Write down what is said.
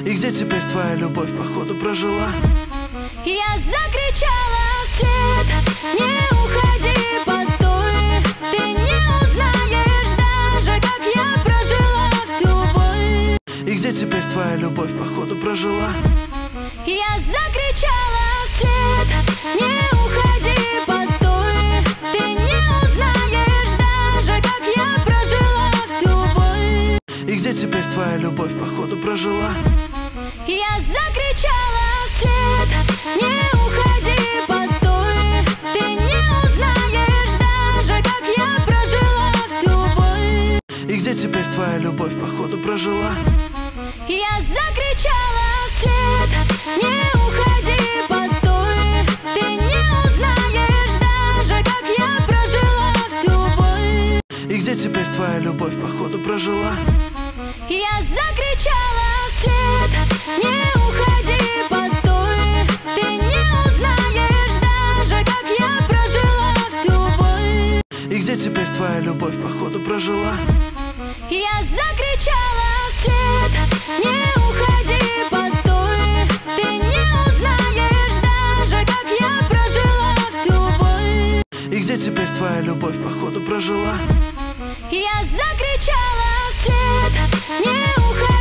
И где теперь твоя любовь, походу, прожила? Я закричала вслед: не уходи, постой. Ты не узнаешь даже, как я прожила всю боль. И где теперь твоя любовь, походу, прожила? Я закричала вслед: не уходи, постой. Ты не узнаешь даже, как я прожила всю боль. И где теперь твоя любовь, походу, прожила? Я закричала вслед: не уходи, постой. Ты не узнаешь даже, как я прожила всю боль. И где теперь твоя любовь, походу, прожила? Я закричала вслед: не уходи, постой. Ты не узнаешь даже, как я прожила всю боль. И где теперь твоя любовь, походу, прожила? Я закричала вслед: не уходи, постой. Ты не узнаешь даже, как я прожила всю боль. И где теперь твоя любовь, походу, прожила? Я закричала вслед: не уходи, постой. Ты не узнаешь даже, как я прожила всю боль. И где теперь твоя любовь, походу, прожила? Я закричала вслед: не уходи.